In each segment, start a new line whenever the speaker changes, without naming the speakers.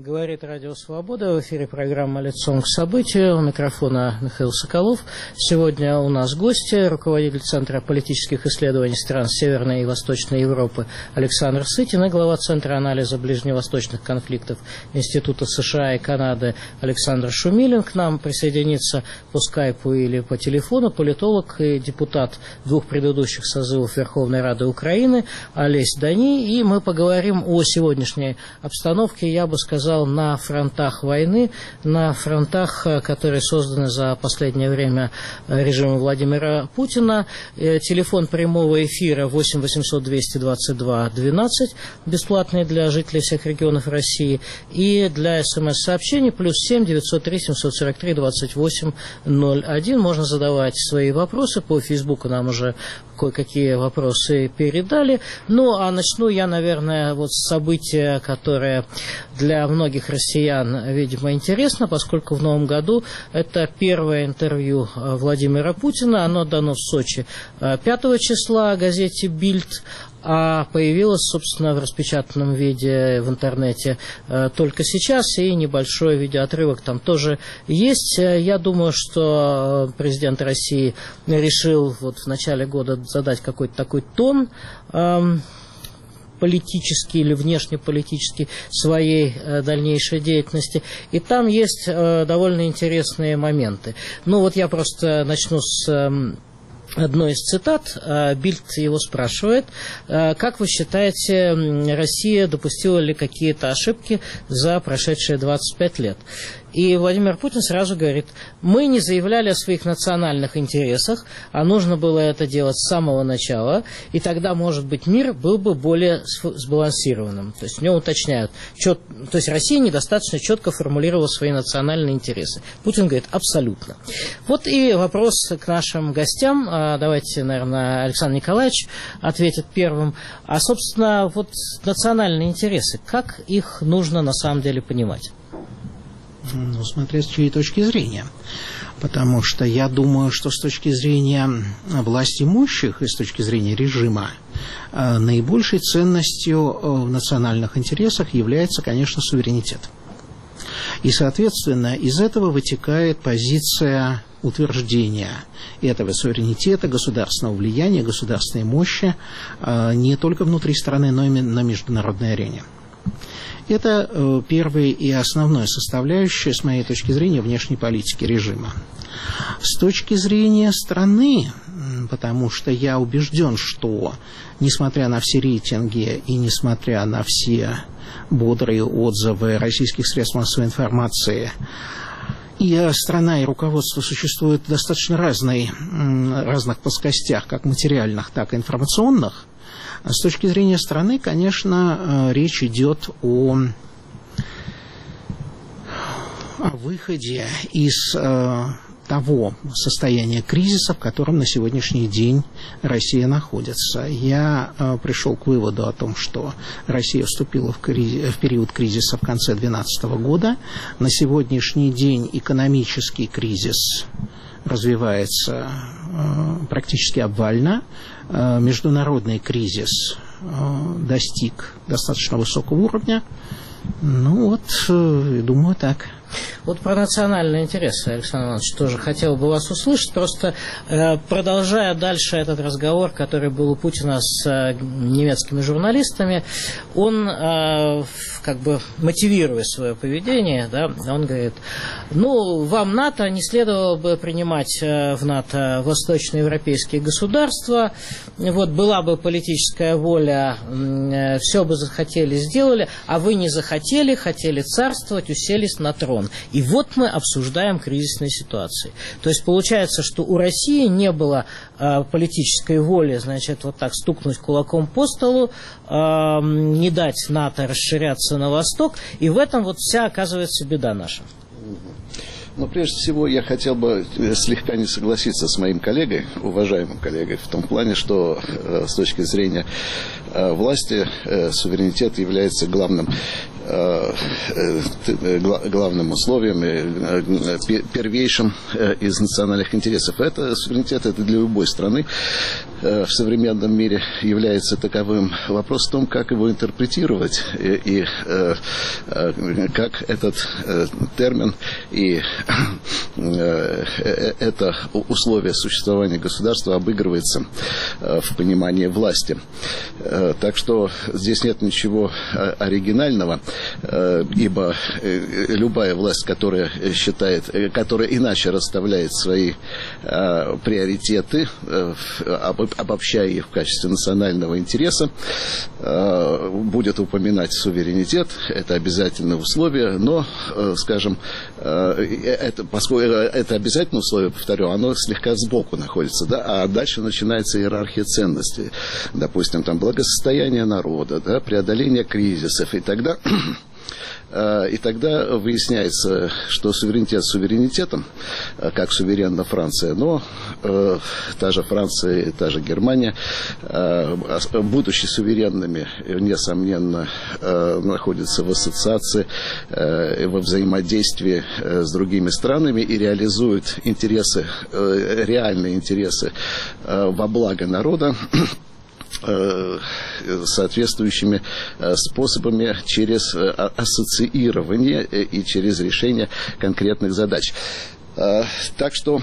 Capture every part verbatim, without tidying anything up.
Говорит Радио Свобода. В эфире программа «Лицом к событию». У микрофона Михаил Соколов. Сегодня у нас гости, руководитель Центра политических исследований стран Северной и Восточной Европы Александр Сытин и глава Центра анализа ближневосточных конфликтов Института США и Канады Александр Шумилин. К нам присоединится по скайпу или по телефону политолог и депутат двух предыдущих созывов Верховной Рады Украины Олесь Дани. И мы поговорим о сегодняшней обстановке, я бы сказал, на фронтах войны, на фронтах, которые созданы за последнее время режимом Владимира Путина. Телефон прямого эфира восемь восемьсот двести двадцать два двенадцать, бесплатный для жителей всех регионов России, и для смс-сообщений плюс семь девятьсот три семьсот сорок три двадцать восемь ноль один. Можно задавать свои вопросы. По Фейсбуку нам уже кое-какие вопросы передали. Ну, а начну я, наверное, вот с события, которое для многих россиян, видимо, интересно, поскольку в новом году это первое интервью Владимира Путина. Оно дано в Сочи пятого числа газете «Бильд», а появилось, собственно, в распечатанном виде в интернете только сейчас, и небольшой видеоотрывок там тоже есть. Я думаю, что президент России решил вот в начале года задать какой-то такой тон политический или внешнеполитический своей э, дальнейшей деятельности. И там есть э, довольно интересные моменты. Ну вот я просто начну с э, одной из цитат. Бильд его спрашивает: как вы считаете, Россия допустила ли какие-то ошибки за прошедшие двадцать пять лет? И Владимир Путин сразу говорит: мы не заявляли о своих национальных интересах, а нужно было это делать с самого начала, и тогда, может быть, мир был бы более сбалансированным. То есть у него уточняют, чет... то есть Россия недостаточно четко формулировала свои национальные интересы. Путин говорит: абсолютно. Вот и вопрос к нашим гостям. Давайте, наверное, Александр Николаевич ответит первым. А, собственно, вот национальные интересы, как их нужно на самом деле понимать?
Ну, смотря с чьей точки зрения. Потому что я думаю, что с точки зрения власти имущих и с точки зрения режима наибольшей ценностью в национальных интересах является, конечно, суверенитет. И, соответственно, из этого вытекает позиция утверждения этого суверенитета, государственного влияния, государственной мощи не только внутри страны, но и на международной арене. Это э, первая и основная составляющая, с моей точки зрения, внешней политики режима. С точки зрения страны, потому что я убежден, что, несмотря на все рейтинги и несмотря на все бодрые отзывы российских средств массовой информации, и страна, и руководство существуют в достаточно разной, разных плоскостях, как материальных, так и информационных. С точки зрения страны, конечно, речь идет о, о выходе из э, того состояния кризиса, в котором на сегодняшний день Россия находится. Я э, пришел к выводу о том, что Россия вступила в, криз, в период кризиса в конце две тысячи двенадцатого года. На сегодняшний день экономический кризис развивается э, практически обвально. Э, международный кризис э, достиг достаточно высокого уровня. Ну вот, э, думаю, так.
Вот про национальные интересы, Александр Иванович, тоже хотел бы вас услышать. Просто э, продолжая дальше этот разговор, который был у Путина с э, немецкими журналистами, он, э, как бы мотивируя свое поведение, да, он говорит: ну, вам НАТО не следовало бы принимать э, в НАТО восточноевропейские государства, вот была бы политическая воля, э, все бы захотели, сделали, а вы не захотели, хотели царствовать, уселись на трон. И вот мы обсуждаем кризисные ситуации. То есть получается, что у России не было э, политической воли, значит, вот так стукнуть кулаком по столу, э, не дать НАТО расширяться на восток, и в этом вот вся, оказывается, беда наша.
Но прежде всего я хотел бы слегка не согласиться с моим коллегой, уважаемым коллегой, в том плане, что э, с точки зрения э, власти э, суверенитет является главным главным условием, первейшим из национальных интересов. Это суверенитет, это для любой страны в современном мире является таковым. Вопрос в том, как его интерпретировать и, и как этот термин и это условие существования государства обыгрывается в понимании власти. Так что здесь нет ничего оригинального, ибо любая власть, которая считает, которая иначе расставляет свои приоритеты, обобщая их в качестве национального интереса, будет упоминать суверенитет, это обязательное условие, но, скажем, это, поскольку это обязательное условие, повторю, оно слегка сбоку находится, да, а дальше начинается иерархия ценностей, допустим, там благосостояние народа, да, преодоление кризисов, и тогда... И тогда выясняется, что суверенитет суверенитетом, как суверенна Франция, но э, та же Франция и та же Германия, э, будучи суверенными, несомненно, э, находятся в ассоциации, э, во взаимодействии э, с другими странами и реализуют интересы, э, реальные интересы э, во благо народа, соответствующими способами через ассоциирование и через решение конкретных задач. Так что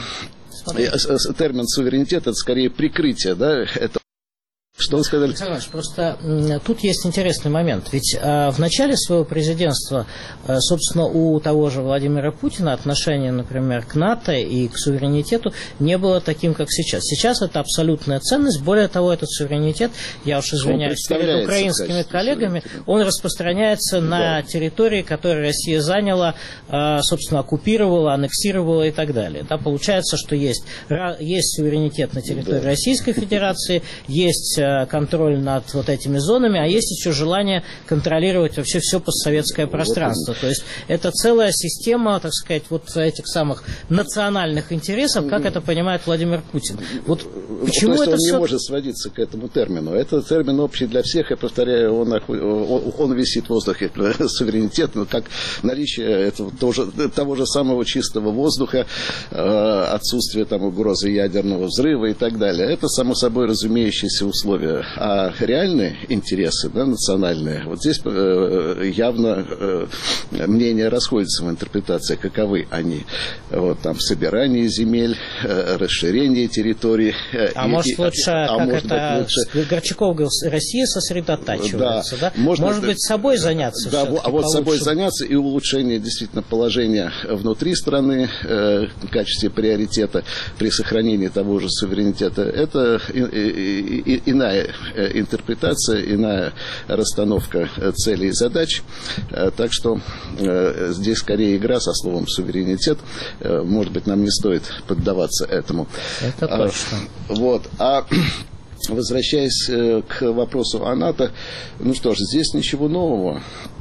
термин суверенитет — это скорее прикрытие, да, это. Что вы сказали?
Александр Иванович, просто тут есть интересный момент. Ведь э, в начале своего президентства, э, собственно, у того же Владимира Путина отношение, например, к НАТО и к суверенитету не было таким, как сейчас. Сейчас это абсолютная ценность. Более того, этот суверенитет, я уж извиняюсь перед украинскими коллегами, он распространяется на территории, которые Россия заняла, э, собственно, оккупировала, аннексировала и так далее. Да, получается, что есть, есть суверенитет на территории да. Российской Федерации, есть контроль над вот этими зонами, а есть еще желание контролировать вообще все постсоветское пространство. То есть это целая система, так сказать, вот этих самых национальных интересов, как это понимает Владимир Путин. Вот почему
это
он
все...
не
может сводиться к этому термину. Это термин общий для всех, я повторяю, он, он висит в воздухе, суверенитет, но как наличие этого, тоже, того же самого чистого воздуха, отсутствие там угрозы ядерного взрыва и так далее. Это само собой разумеющиеся условия. А реальные интересы, да, национальные, вот здесь э, явно э, мнения расходятся в интерпретации, каковы они. Вот там собирание земель, э, расширение территорий. Э,
а
и,
может лучше,
а
как
может
это
лучше...
Горчаков говорил, Россия сосредотачивается, да?
да? Можно,
может быть, собой заняться
да, а вот собой заняться и улучшение действительно положения внутри страны э, в качестве приоритета при сохранении того же суверенитета, это и, и, и, иная интерпретация, иная расстановка целей и задач. Так что здесь скорее игра со словом суверенитет. Может быть, нам не стоит поддаваться этому.
Это точно.
Вот. А возвращаясь к вопросу о НАТО, ну что ж, здесь ничего нового,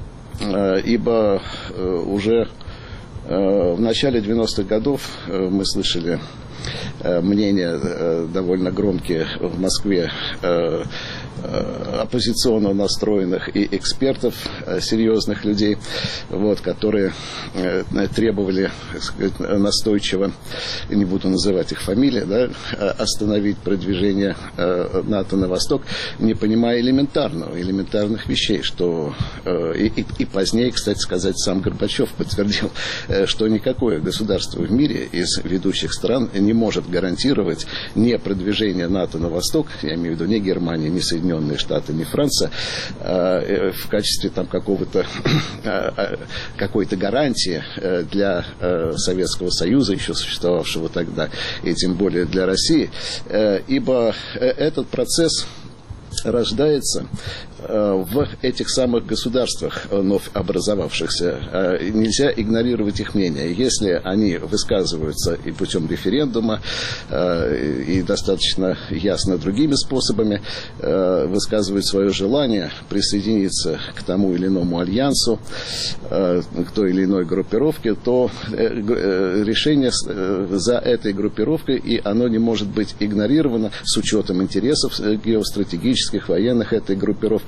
ибо уже в начале девяностых годов мы слышали мнения довольно громкие в Москве оппозиционно настроенных и экспертов, серьезных людей, вот, которые требовали, так сказать, настойчиво, не буду называть их фамилии, да, остановить продвижение НАТО на восток, не понимая элементарного, элементарных вещей, что и, и, и позднее, кстати сказать, сам Горбачев подтвердил, что никакое государство в мире из ведущих стран не может гарантировать не продвижение НАТО на восток, я имею в виду не Германия, не Соединенные Штаты, не Франция, а, в качестве там какого-то какой-то гарантии для Советского Союза, еще существовавшего тогда, и тем более для России, ибо этот процесс рождается в этих самых государствах вновь образовавшихся. Нельзя игнорировать их мнение. Если они высказываются и путем референдума, и достаточно ясно другими способами, высказывают свое желание присоединиться к тому или иному альянсу, к той или иной группировке, то решение за этой группировкой, и оно не может быть игнорировано с учетом интересов геостратегических, военных этой группировки.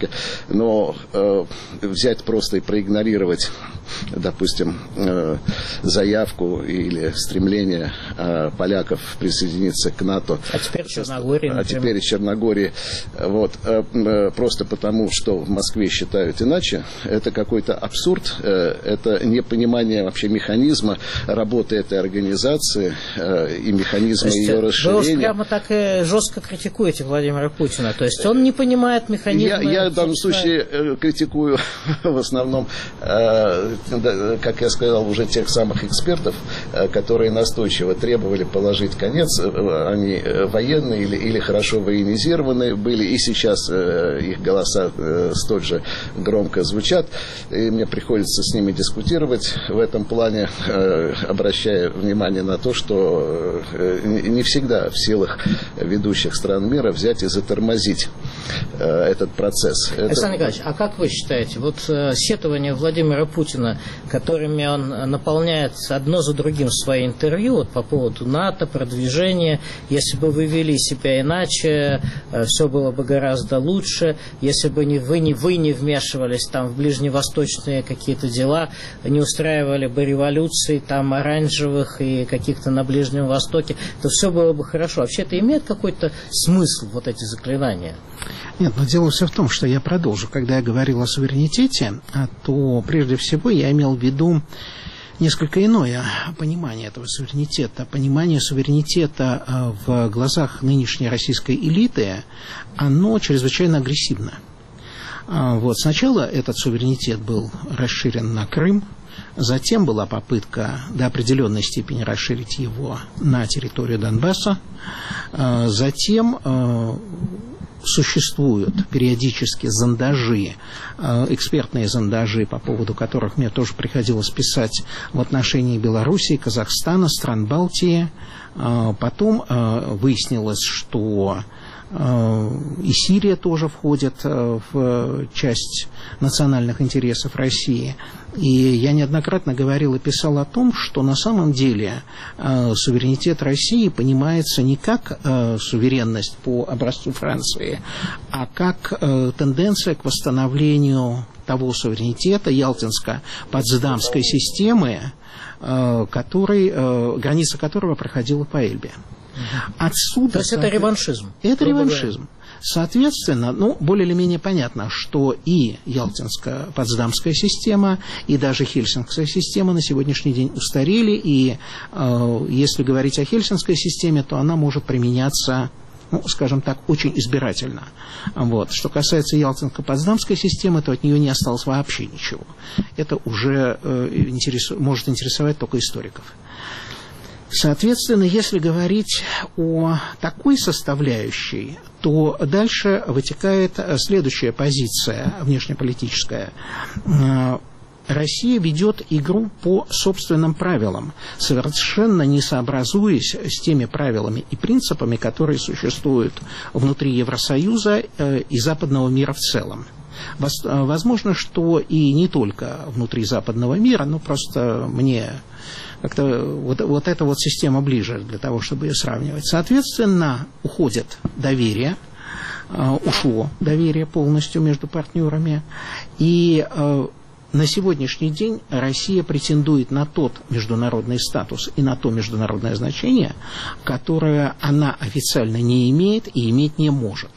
порядке, но э, взять просто и проигнорировать, допустим, э, заявку или стремление э, поляков присоединиться к НАТО.
А теперь Черногория.
А теперь Черногория. Вот, э, э, просто потому, что в Москве считают иначе, это какой-то абсурд, э, это непонимание вообще механизма работы этой организации э, и механизма ее расширения.
Вы прямо так и жестко критикуете Владимира Путина, то есть он не понимает механизма.
Я, я в данном случае э, критикую в основном, э, как я сказал, уже тех самых экспертов, э, которые настойчиво требовали положить конец. Э, они военные или, или хорошо военизированные были, и сейчас э, их голоса э, столь же громко звучат, и мне приходится с ними дискутировать в этом плане, э, обращая внимание на то, что э, не всегда в силах ведущих стран мира взять и затормозить э, этот процесс.
Александр
Это...
Николаевич, а как вы считаете, вот э, сетования Владимира Путина, которыми он наполняет одно за другим свои интервью вот, по поводу НАТО, продвижения, если бы вы вели себя иначе, э, все было бы гораздо лучше, если бы не, вы, не, вы не вмешивались там в ближневосточные какие-то дела, не устраивали бы революции там оранжевых и каких-то на Ближнем Востоке, то все было бы хорошо. Вообще это имеет какой-то смысл, вот эти заклинания?
Нет, но дело все в том, что я продолжу. Когда я говорил о суверенитете, то прежде всего я имел в виду несколько иное понимание этого суверенитета. Понимание суверенитета в глазах нынешней российской элиты, оно чрезвычайно агрессивно. Вот, сначала этот суверенитет был расширен на Крым, затем была попытка до определенной степени расширить его на территорию Донбасса, затем существуют периодически зондажи, экспертные зондажи, по поводу которых мне тоже приходилось писать в отношении Белоруссии, Казахстана, стран Балтии. Потом выяснилось, что и Сирия тоже входит в часть национальных интересов России. И я неоднократно говорил и писал о том, что на самом деле суверенитет России понимается не как суверенность по образцу Франции, а как тенденция к восстановлению того суверенитета Ялтинско-Потсдамской системы, который, граница которого проходила по Эльбе. Отсюда,
то есть это реваншизм?
Это реваншизм. Соответственно, ну, более или менее понятно, что и Ялтинско-Потсдамская система, и даже Хельсинкская система на сегодняшний день устарели, и э, если говорить о Хельсинкской системе, то она может применяться, ну, скажем так, очень избирательно. Вот. Что касается Ялтинско-Потсдамской системы, то от нее не осталось вообще ничего. Это уже э, интерес, может интересовать только историков. Соответственно, если говорить о такой составляющей, то дальше вытекает следующая позиция внешнеполитическая. Россия ведет игру по собственным правилам, совершенно не сообразуясь с теми правилами и принципами, которые существуют внутри Евросоюза и западного мира в целом. Возможно, что и не только внутри западного мира, но просто мне как-то вот, вот эта вот система ближе для того, чтобы ее сравнивать. Соответственно, уходит доверие, ушло доверие полностью между партнерами, и на сегодняшний день Россия претендует на тот международный статус и на то международное значение, которое она официально не имеет и иметь не может.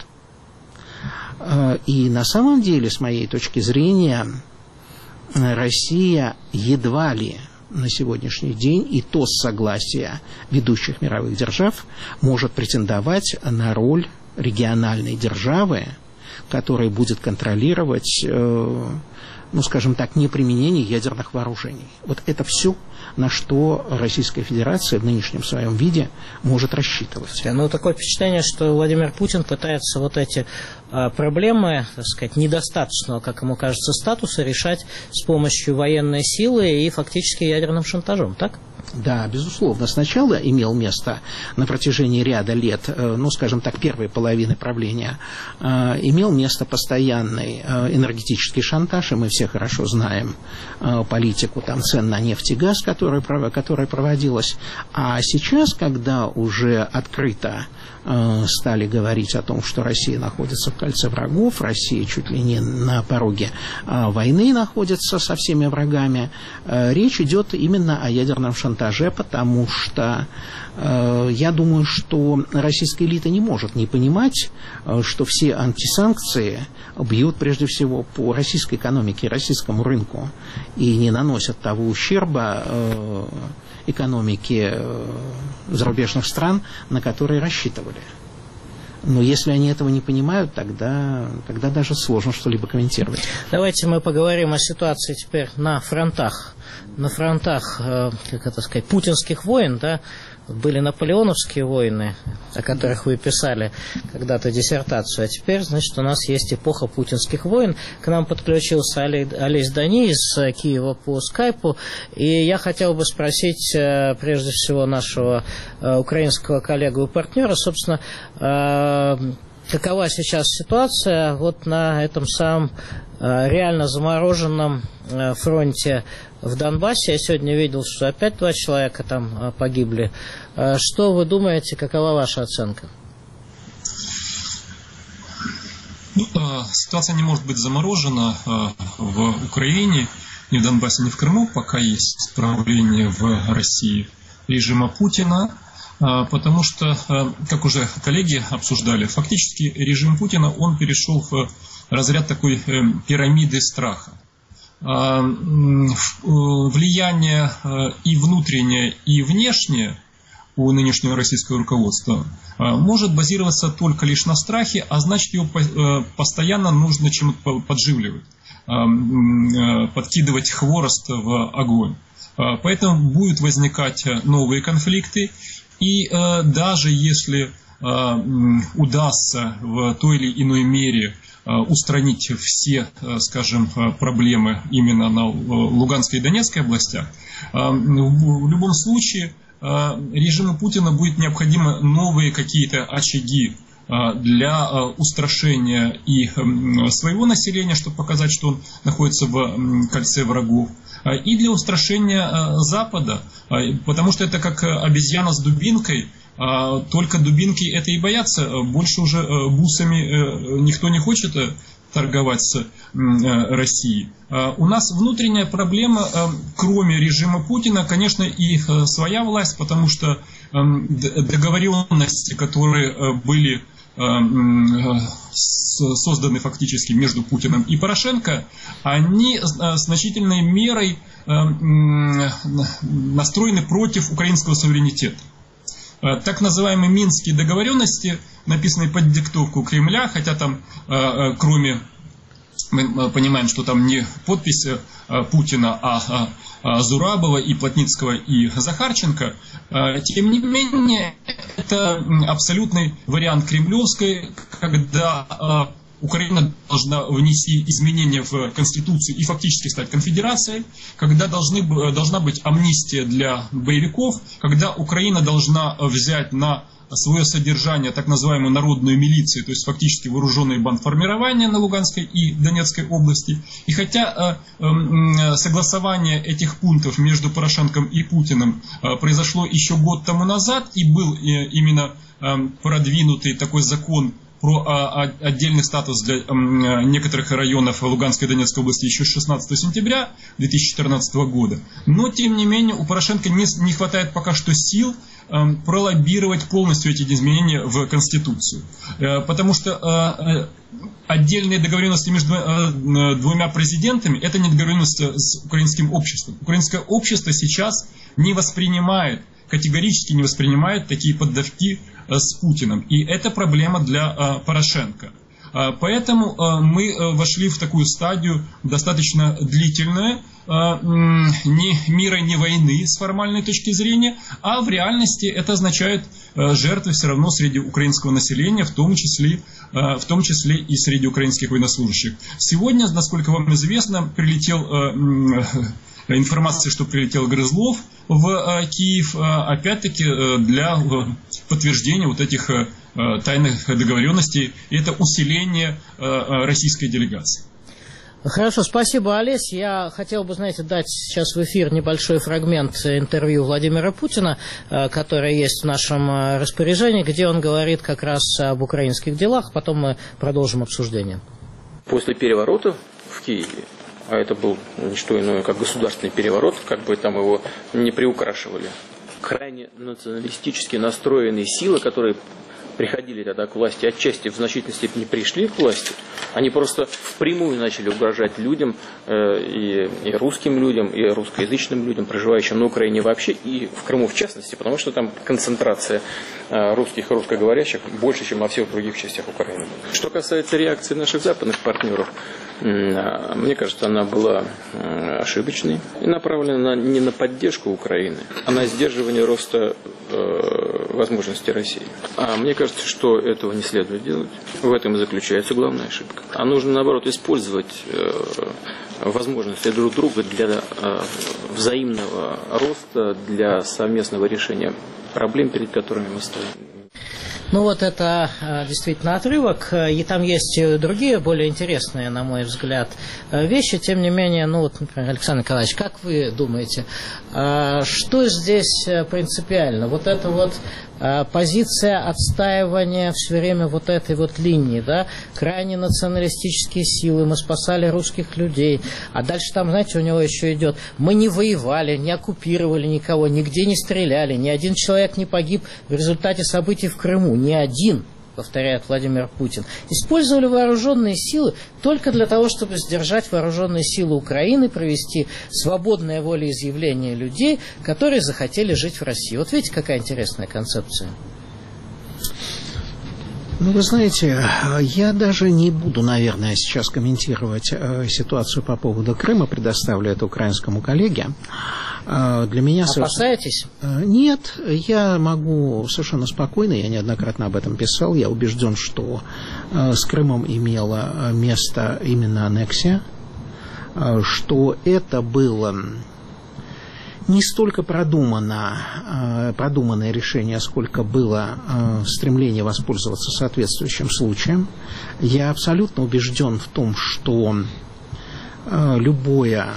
И на самом деле, с моей точки зрения, Россия едва ли на сегодняшний день, и то с согласия ведущих мировых держав, может претендовать на роль региональной державы, которая будет контролировать, э, ну, скажем так, неприменение ядерных вооружений. Вот это все, на что Российская Федерация в нынешнем своем виде может рассчитывать.
Ну, такое впечатление, что Владимир Путин пытается вот эти а, проблемы, так сказать, недостаточного, как ему кажется, статуса решать с помощью военной силы и фактически ядерным шантажом, так?
Да, безусловно. Сначала имел место на протяжении ряда лет, ну, скажем так, первой половины правления, имел место постоянный энергетический шантаж, и мы все хорошо знаем политику там, цен на нефть и газ, которая, которая проводилась. А сейчас, когда уже открыто стали говорить о том, что Россия находится в кольце врагов, Россия чуть ли не на пороге войны находится со всеми врагами, речь идет именно о ядерном шантаже, потому что я думаю, что российская элита не может не понимать, что все антисанкции бьют прежде всего по российской экономике, российскому рынку и не наносят того ущерба экономике зарубежных стран, на которые рассчитывали. Но если они этого не понимают, тогда, тогда даже сложно что-либо комментировать.
Давайте мы поговорим о ситуации теперь на фронтах. На фронтах, как это сказать, путинских войн, да, были наполеоновские войны, о которых вы писали когда-то диссертацию, а теперь, значит, у нас есть эпоха путинских войн. К нам подключился Олесь Дани из Киева по скайпу, и я хотел бы спросить, прежде всего, нашего украинского коллегу и партнера, собственно, какова сейчас ситуация вот на этом самом реально замороженном фронте в Донбассе? Я сегодня видел, что опять два человека там погибли. Что вы думаете, какова ваша оценка?
Ну, ситуация не может быть заморожена в Украине, ни в Донбассе, ни в Крыму, пока есть правление в России режима Путина. Потому что, как уже коллеги обсуждали, фактически режим Путина, он перешел в разряд такой пирамиды страха. Влияние и внутреннее, и внешнее у нынешнего российского руководства может базироваться только лишь на страхе, а значит, его постоянно нужно чем-то подживливать, подкидывать хворост в огонь. Поэтому будут возникать новые конфликты. И э, даже если э, удастся в той или иной мере э, устранить все, э, скажем, проблемы именно на Луганской и Донецкой областях, э, в любом случае э, режиму Путина будет необходимы новые какие-то очаги э, для э, устрашения и э, своего населения, чтобы показать, что он находится в э, кольце врагов, и для устрашения Запада, потому что это как обезьяна с дубинкой, только дубинки это и боятся, больше уже бусами никто не хочет торговать с Россией. У нас внутренняя проблема, кроме режима Путина, конечно, и своя власть, потому что договоренности, которые были созданы фактически между Путиным и Порошенко, они значительной мерой настроены против украинского суверенитета. Так называемые Минские договоренности, написанные под диктовку Кремля, хотя там, кроме, мы понимаем, что там не подпись Путина, а Зурабова и Плотницкого и Захарченко, тем не менее, это абсолютный вариант кремлевской, когда Украина должна внести изменения в Конституцию и фактически стать конфедерацией, когда должны, должна быть амнистия для боевиков, когда Украина должна взять на свое содержание так называемую народную милицию, то есть фактически вооруженные бандформирования на Луганской и Донецкой области. И хотя э, э, согласование этих пунктов между Порошенком и Путиным э, произошло еще год тому назад, и был э, именно э, продвинутый такой закон про а, отдельный статус для а, некоторых районов Луганской и Донецкой области еще с шестнадцатого сентября две тысячи четырнадцатого года. Но, тем не менее, у Порошенко не, не хватает пока что сил а, пролоббировать полностью эти изменения в Конституцию. А, потому что а, отдельные договоренности между а, двумя президентами – это не договоренность с украинским обществом. Украинское общество сейчас не воспринимает, категорически не воспринимает такие поддавки с Путиным. И это проблема для а, Порошенко. А, поэтому а, мы а, вошли в такую стадию достаточно длительную, а, не мира, не войны с формальной точки зрения, а в реальности это означает а, жертвы все равно среди украинского населения, в том числе, а, в том числе и среди украинских военнослужащих. Сегодня, насколько вам известно, прилетел а, информация, что прилетел Грызлов в Киев, опять-таки для подтверждения вот этих тайных договоренностей, и это усиление российской делегации.
Хорошо, спасибо, Олесь. Я хотел бы, знаете, дать сейчас в эфир небольшой фрагмент интервью Владимира Путина, которое есть в нашем распоряжении, где он говорит как раз об украинских делах, потом мы продолжим обсуждение.
После переворота в Киеве, а это был не что иное, как государственный переворот, как бы там его не приукрашивали, крайне националистически настроенные силы, которые приходили тогда к власти, отчасти в значительной степени пришли к власти, они просто впрямую начали угрожать людям, э, и, и русским людям, и русскоязычным людям, проживающим на Украине вообще, и в Крыму в частности, потому что там концентрация э, русских и русскоговорящих больше, чем во всех других частях Украины. Что касается реакции наших западных партнеров, э, мне кажется, она была э, ошибочной и направлена на, не на поддержку Украины, а на сдерживание роста э, возможностей России. А мне кажется, что этого не следует делать. В этом и заключается главная ошибка. А нужно, наоборот, использовать э, возможности друг друга для э, взаимного роста, для совместного решения проблем, перед которыми мы стоим.
Ну вот это действительно отрывок, и там есть другие, более интересные, на мой взгляд, вещи. Тем не менее, ну вот, например, Александр Николаевич, как вы думаете, что здесь принципиально? Вот это вот позиция отстаивания все время вот этой вот линии, да, крайне националистические силы, мы спасали русских людей, а дальше там, знаете, у него еще идет, мы не воевали, не оккупировали никого, нигде не стреляли, ни один человек не погиб в результате событий в Крыму, ни один, повторяет Владимир Путин. Использовали вооруженные силы только для того, чтобы сдержать вооруженные силы Украины, провести свободное волеизъявление людей, которые захотели жить в России. Вот видите, какая интересная концепция.
Ну, вы знаете, я даже не буду, наверное, сейчас комментировать э, ситуацию по поводу Крыма, предоставлю это украинскому коллеге. Э, для меня
опасаетесь?
Совершенно... Нет, я могу совершенно спокойно, я неоднократно об этом писал, я убежден, что э, с Крымом имела место именно аннексия, э, что это было... не столько продумано, продуманное решение, сколько было стремление воспользоваться соответствующим случаем. Я абсолютно убежден в том, что любое,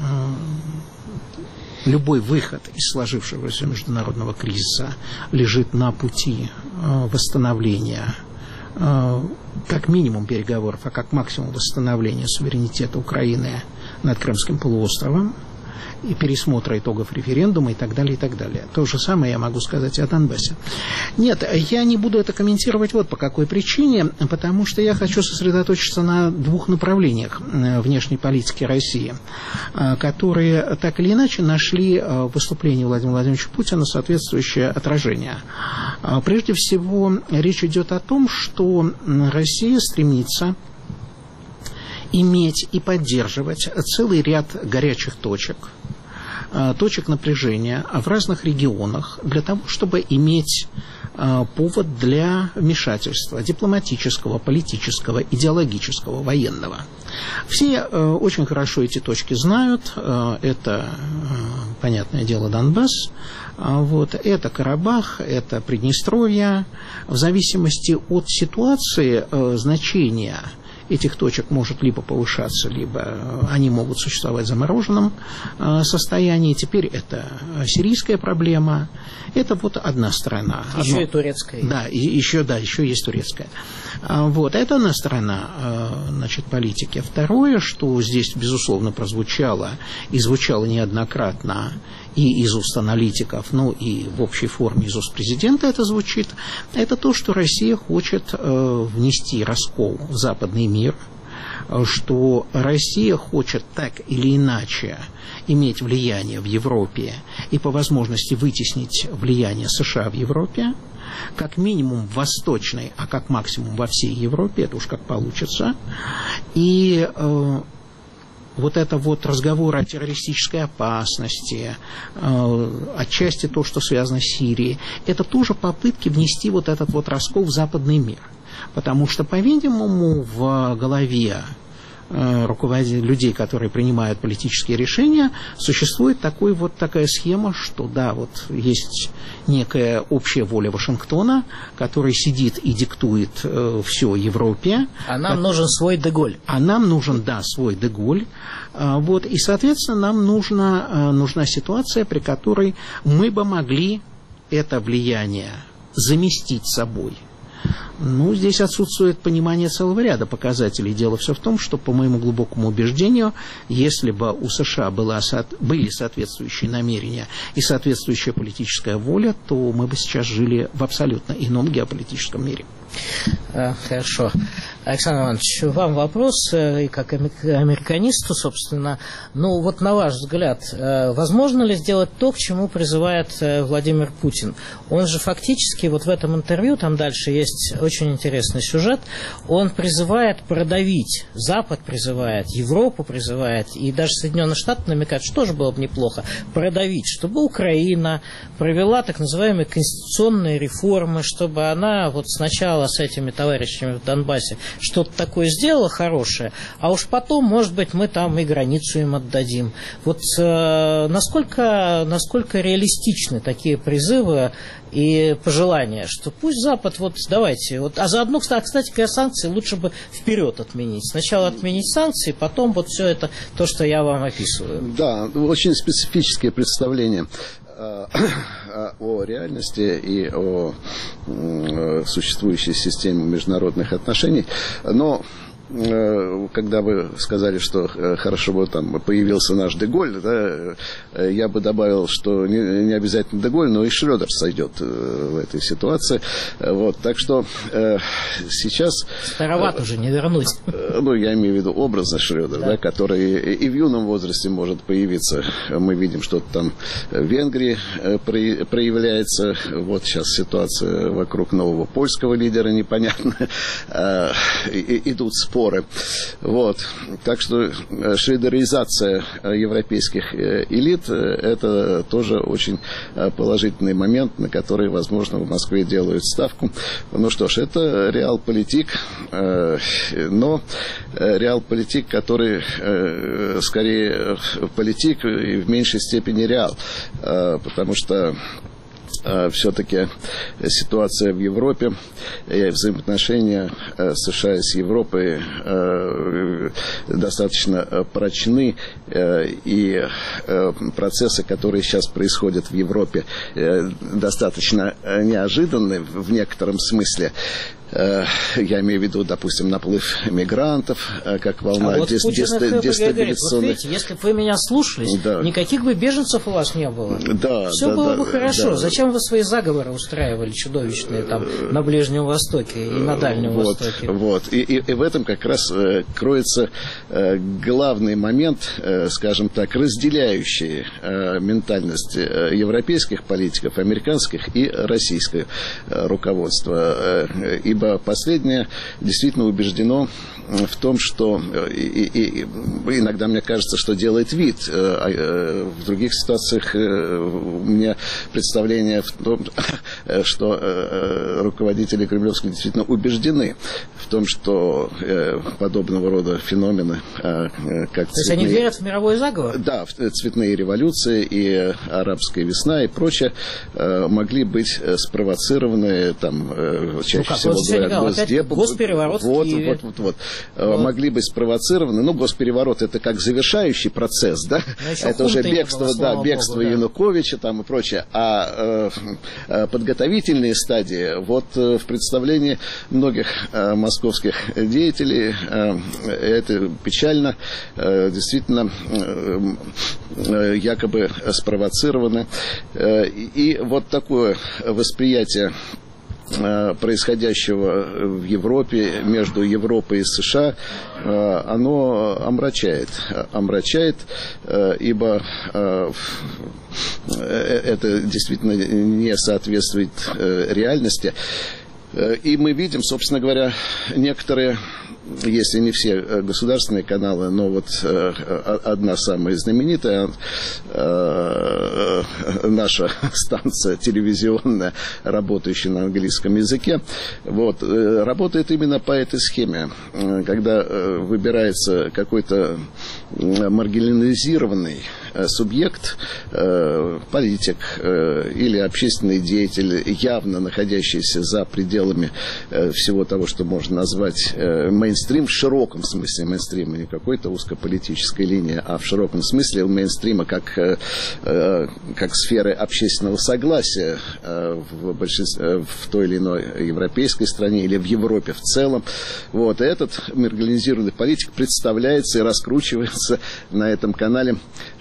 любой выход из сложившегося международного кризиса лежит на пути восстановления, как минимум переговоров, а как максимум восстановления суверенитета Украины над Крымским полуостровом, и пересмотра итогов референдума и так далее, и так далее. То же самое я могу сказать и о Донбассе. Нет, я не буду это комментировать вот по какой причине, потому что я хочу сосредоточиться на двух направлениях внешней политики России, которые так или иначе нашли в выступлении Владимира Владимировича Путина соответствующее отражение. Прежде всего, речь идет о том, что Россия стремится иметь и поддерживать целый ряд горячих точек, точек напряжения в разных регионах для того, чтобы иметь повод для вмешательства дипломатического, политического, идеологического, военного. Все очень хорошо эти точки знают. Это, понятное дело, Донбасс, вот, это Карабах, это Приднестровье. В зависимости от ситуации значения этих точек может либо повышаться, либо они могут существовать в замороженном состоянии. Теперь это сирийская проблема. Это вот одна сторона.
Еще
Одно...
и турецкая.
Да, и еще, да, еще есть турецкая. Вот, это одна сторона, значит, политики. Второе, что здесь, безусловно, прозвучало и звучало неоднократно и из уст аналитиков, ну и в общей форме из уст президента это звучит, это то, что Россия хочет э, внести раскол в западный мир, что Россия хочет так или иначе иметь влияние в Европе и по возможности вытеснить влияние США в Европе, как минимум в восточной, а как максимум во всей Европе, это уж как получится, и... Э, Вот это вот разговор о террористической опасности, э, отчасти то, что связано с Сирией, это тоже попытки внести вот этот вот раскол в западный мир. Потому что, по-видимому, в голове руководителей, людей, которые принимают политические решения, существует такой, вот такая схема, что да, вот есть некая общая воля Вашингтона, который сидит и диктует э, все Европе.
А нам как... нужен свой Деголь.
А нам нужен, да, свой Деголь. А, вот, и, соответственно, нам нужна, а, нужна ситуация, при которой мы бы могли это влияние заместить собой. Ну, здесь отсутствует понимание целого ряда показателей. Дело все в том, что, по моему глубокому убеждению, если бы у США была, были соответствующие намерения и соответствующая политическая воля, то мы бы сейчас жили в абсолютно ином геополитическом мире.
Хорошо. Александр Иванович, вам вопрос, и как американисту, собственно, ну вот на ваш взгляд, возможно ли сделать то, к чему призывает Владимир Путин? Он же фактически, вот в этом интервью, там дальше есть очень интересный сюжет, он призывает продавить, Запад призывает, Европу призывает, и даже Соединенные Штаты намекают, что тоже было бы неплохо, продавить, чтобы Украина провела так называемые конституционные реформы, чтобы она вот сначала с этими товарищами в Донбассе что-то такое сделала хорошее, а уж потом, может быть, мы там и границу им отдадим. Вот э, насколько, насколько реалистичны такие призывы и пожелания, что пусть Запад, вот давайте, вот, а заодно, кстати говоря, санкции лучше бы вперед отменить. Сначала отменить санкции, потом вот все это, то, что я вам описываю.
Да, очень специфические представления о реальности и о существующей системе международных отношений, но когда вы сказали, что хорошо бы там появился наш Деголь, да, я бы добавил, что не, не обязательно Деголь, но и Шрёдер сойдет в этой ситуации. Вот, так что э, сейчас...
Староват уже не вернуть.
Э, ну, я имею в виду образно Шрёдер, да. Да, который и в юном возрасте может появиться. Мы видим, что там в Венгрии проявляется. Вот сейчас ситуация вокруг нового польского лидера непонятная. Э, идут споры. Вот. Так что шредеризация европейских элит – это тоже очень положительный момент, на который, возможно, в Москве делают ставку. Ну что ж, это реалполитик, но реалполитик, который скорее политик и в меньшей степени реал, потому что все-таки ситуация в Европе и взаимоотношения США с Европой достаточно прочны, и процессы, которые сейчас происходят в Европе, достаточно неожиданны в некотором смысле. Я имею в виду, допустим, наплыв мигрантов, как волна
а вот
дестабилизационных...
Вот видите, если бы вы меня слушались, да. никаких бы беженцев у вас не было.
Да,
Все
да,
было
да,
бы хорошо.
Да.
Зачем вы свои заговоры устраивали чудовищные там на Ближнем Востоке и на Дальнем
вот,
Востоке?
Вот. И, и, и в этом как раз э, кроется э, главный момент, э, скажем так, разделяющий э, ментальность э, европейских политиков, американских и российского э, руководства. Э, ибо последнее действительно убеждено в том, что и, и, и иногда мне кажется, что делает вид, а в других ситуациях у меня представление в том, что руководители кремлевских действительно убеждены в том, что подобного рода феномены, как
цветные... То есть они верят в мировой заговор?
Да, в цветные революции и арабская весна и прочее могли быть спровоцированы там чаще
ну,
всего говорят
Госдеп... госпереворот
вот,
в Киеве.
Вот, вот, вот, вот. Могли быть спровоцированы. Ну, госпереворот это как завершающий процесс, да? Это уже бегство, было, да, бегство Богу, Януковича там и прочее. А э, подготовительные стадии, вот э, в представлении многих э, московских деятелей э, это печально, э, действительно э, якобы спровоцировано. Э, и вот такое восприятие происходящего в Европе, между Европой и США, оно омрачает. Омрачает, ибо это действительно не соответствует реальности. И мы видим, собственно говоря, некоторые если не все государственные каналы, но вот одна самая знаменитая, наша станция телевизионная, работающая на английском языке, вот, работает именно по этой схеме. Когда выбирается какой-то маргинализированный субъект, политик или общественный деятель, явно находящийся за пределами всего того, что можно назвать мейнстрим в широком смысле мейнстрима, не какой-то узкополитической линии, а в широком смысле мейнстрима как, как сферы общественного согласия в, большинстве, в той или иной европейской стране или в Европе в целом. Вот. И этот маргинализированный политик представляется и раскручивается на этом канале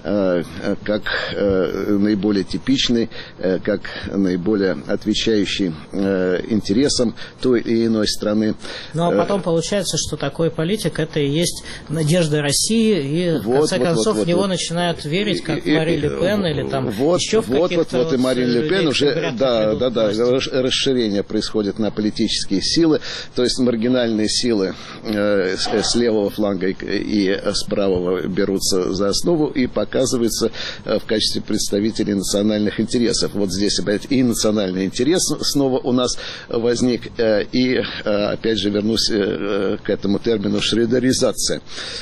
как наиболее типичный, как наиболее отвечающий интересам той или иной страны.
Ну, а потом получается, что такой политик — это и есть надежда России, и в вот, конце вот, концов вот, в него вот, начинают верить, как и, Марин Ле Пен, или там
вот,
еще в
вот,
каких-то
вот, вот, и Марин Ле Пен уже, да, да, да,
власти.
Расширение происходит на политические силы, то есть маргинальные силы э, с левого фланга и, и с правого берутся за основу и показываются э, в качестве представителей национальных интересов. Вот здесь опять и национальный интерес снова у нас возник, э, и э, опять же вернусь э, к этому термину шредеризация.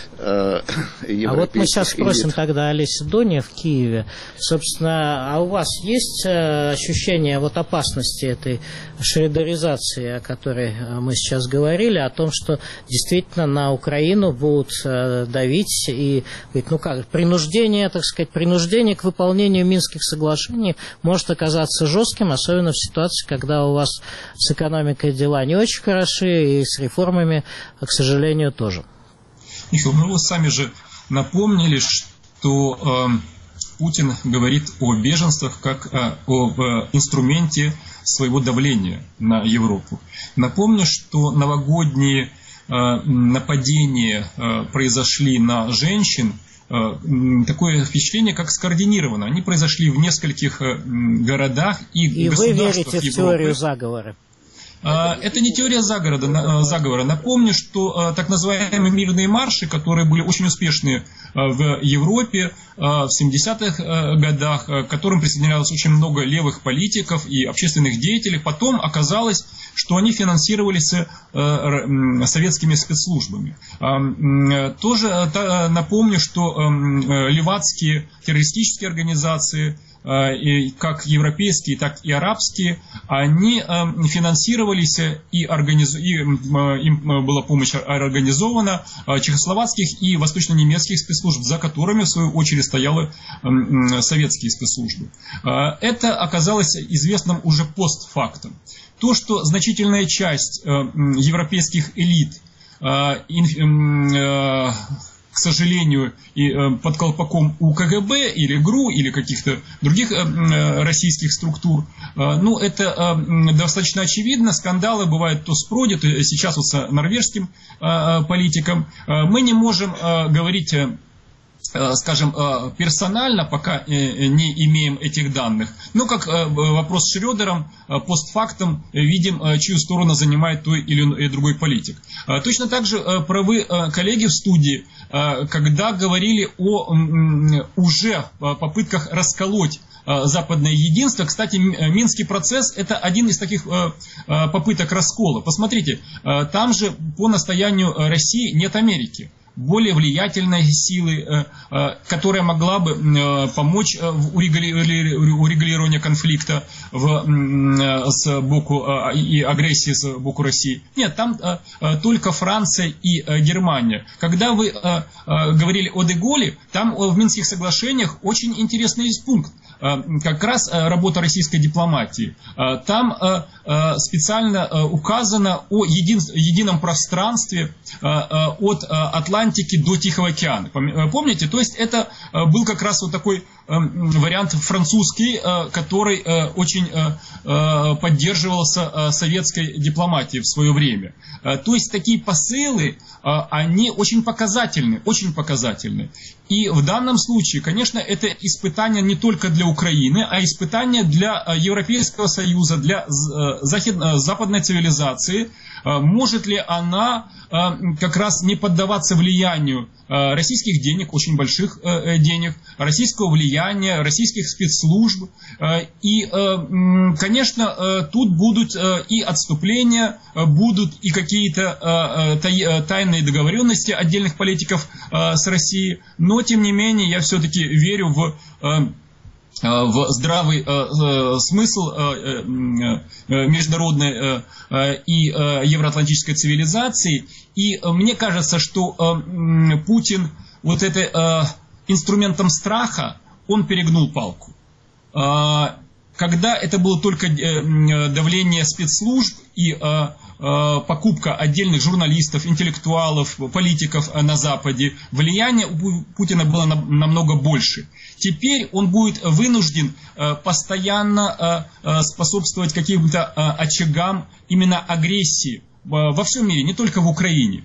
А вот мы сейчас спросим элит. Тогда Олеся Дония в Киеве. Собственно, а у вас есть ощущение вот опасности этой шредеризации, о которой мы сейчас говорили, о том, что действительно на Украину будут давить и, ну как, принуждение, так сказать, принуждение к выполнению Минских соглашений может оказаться жестким, особенно в ситуации, когда у вас с экономикой дела не очень хороши и с реформами, к сожалению, тоже.
Михаил, ну вы сами же напомнили, что э, Путин говорит о беженствах как э, об э, инструменте своего давления на Европу. Напомню, что новогодние э, нападения э, произошли на женщин, э, такое впечатление, как скоординировано. Они произошли в нескольких э, городах и,
и
государствах
вы верите в
Европы.
Теорию заговора?
Это не теория заговора. заговора. Напомню, что так называемые мирные марши, которые были очень успешны в Европе в семидесятых годах, к которым присоединялось очень много левых политиков и общественных деятелей, потом оказалось, что они финансировались советскими спецслужбами. Тоже напомню, что левацкие террористические организации, как европейские, так и арабские, они финансировались и, организ... и им была помощь организована чехословацких и восточно-немецких спецслужб, за которыми в свою очередь стояли советские спецслужбы. Это оказалось известным уже постфактум. То, что значительная часть европейских элит к сожалению, и под колпаком у ка гэ бэ или ГРУ или каких-то других российских структур, ну, это достаточно очевидно. Скандалы бывают то с Проди, то сейчас вот с норвежским политиком. Мы не можем говорить, скажем, персонально, пока не имеем этих данных. Но как вопрос с Шрёдером, постфактум видим, чью сторону занимает той или другой политик. Точно так же правы коллеги в студии, когда говорили о уже попытках расколоть западное единство. Кстати, Минский процесс – это один из таких попыток раскола. Посмотрите, там же по настоянию России нет Америки. Более влиятельной силы, которая могла бы помочь в урегулировании конфликта в, с боку и агрессии с боку России. Нет, там только Франция и Германия. Когда вы говорили о де Голле, там в Минских соглашениях очень интересный есть пункт. Как раз работа российской дипломатии. Там специально указано о един, едином пространстве от Атлантики до Тихого океана. Помните? То есть это был как раз вот такой вариант французский, который очень поддерживался советской дипломатией в свое время. То есть такие посылы, они очень показательны, очень показательны. И в данном случае, конечно, это испытание не только для Украины, а испытание для Европейского Союза, для западной цивилизации. Может ли она как раз не поддаваться влиянию российских денег, очень больших денег, российского влияния, российских спецслужб. И, конечно, тут будут и отступления, будут и какие-то тайные договоренности отдельных политиков с Россией. Но, тем не менее, я все-таки верю в... в здравый э, смысл э, э, международной э, и э, евроатлантической цивилизации. И э, мне кажется, что э, Путин вот это э, инструментом страха, он перегнул палку. Э, когда это было только э, давление спецслужб и э, покупка отдельных журналистов, интеллектуалов, политиков на Западе, влияние у Путина было намного больше. Теперь он будет вынужден постоянно способствовать каким-то очагам именно агрессии во всем мире, не только в Украине.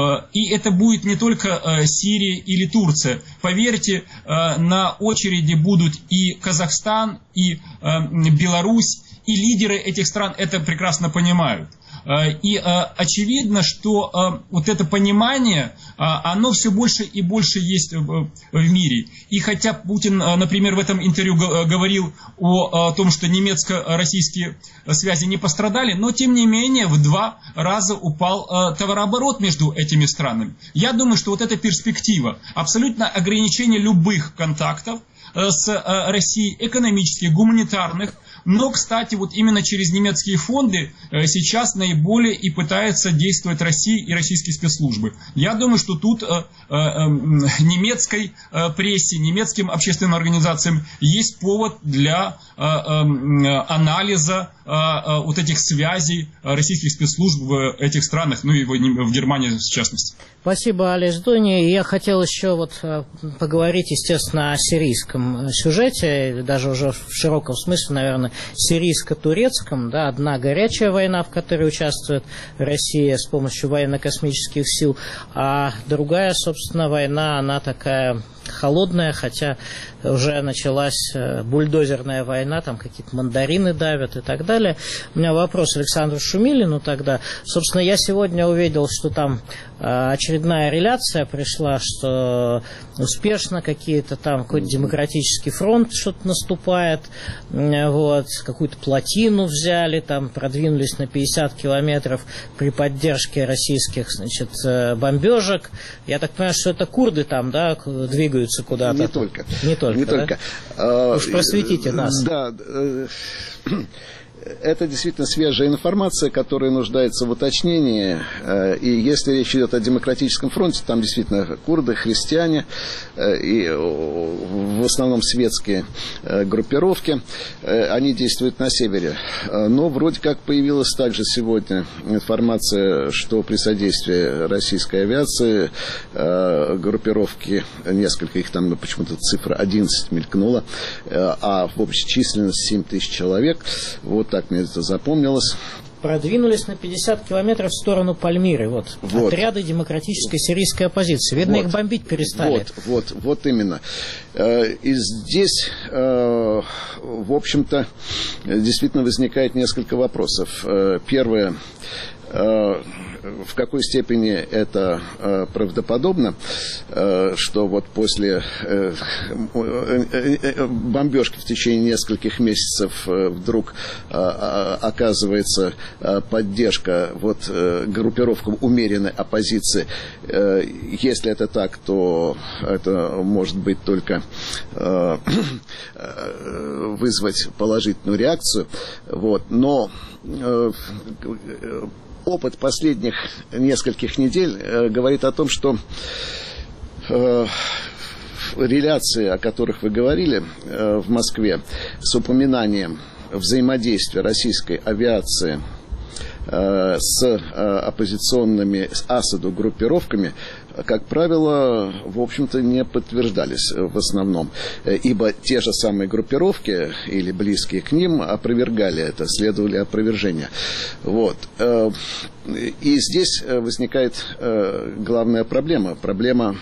И это будет не только Сирия или Турция. Поверьте, на очереди будут и Казахстан, и Беларусь, и лидеры этих стран это прекрасно понимают. И очевидно, что вот это понимание, оно все больше и больше есть в мире. И хотя Путин, например, в этом интервью говорил о том, что немецко-российские связи не пострадали, но тем не менее в два раза упал товарооборот между этими странами. Я думаю, что вот эта перспектива, абсолютно ограничение любых контактов с Россией, экономических, гуманитарных, но, кстати, вот именно через немецкие фонды сейчас наиболее и пытается действовать Россия и российские спецслужбы. Я думаю, что тут э, э, немецкой прессе, немецким общественным организациям есть повод для э, э, анализа э, э, вот этих связей российских спецслужб в этих странах, ну и в, в Германии в частности.
Спасибо, Олесь Дуни. Я хотел еще вот поговорить, естественно, о сирийском сюжете, даже уже в широком смысле, наверное, сирийско-турецком, да, одна горячая война, в которой участвует Россия с помощью военно-космических сил, а другая, собственно, война, она такая холодная, хотя уже началась бульдозерная война, там какие-то мандарины давят и так далее. У меня вопрос Александру Шумилину тогда. Собственно, я сегодня увидел, что там очередная реляция пришла, что успешно какие-то там, какой-то демократический фронт что-то наступает, вот, какую-то плотину взяли, там продвинулись на пятьдесят километров при поддержке российских, значит, бомбежек. Я так понимаю, что это курды там, да, двигаются куда-то.
Не только.
Не только,
Не
да?
только.
Уж просветите нас.
Да, это действительно свежая информация, которая нуждается в уточнении. И если речь идет о демократическом фронте, там действительно курды, христиане и в основном светские группировки, они действуют на севере. Но вроде как появилась также сегодня информация, что при содействии российской авиации группировки, несколько их там, почему-то цифра одиннадцать мелькнула, а в общей численности семь тысяч человек. Вот так мне это запомнилось.
Продвинулись на пятьдесят километров в сторону Пальмиры. Вот. Вот. Отряды демократической сирийской оппозиции. Видно, вот. Их бомбить перестали.
Вот, вот, вот именно. И здесь, в общем-то, действительно возникает несколько вопросов. Первое. В какой степени это э, правдоподобно, э, что вот после э, э, бомбежки в течение нескольких месяцев э, вдруг э, оказывается э, поддержка вот, э, группировкам умеренной оппозиции. Э, если это так, то это может быть только э, вызвать положительную реакцию. Вот. Но э, опыт последних нескольких недель э, говорит о том, что э, реляции, о которых вы говорили э, в Москве, с упоминанием взаимодействия российской авиации э, с э, оппозиционными, с Асаду группировками, как правило, в общем-то, не подтверждались в основном, ибо те же самые группировки или близкие к ним опровергали это, следовали опровержения. Вот. И здесь возникает главная проблема. Проблема,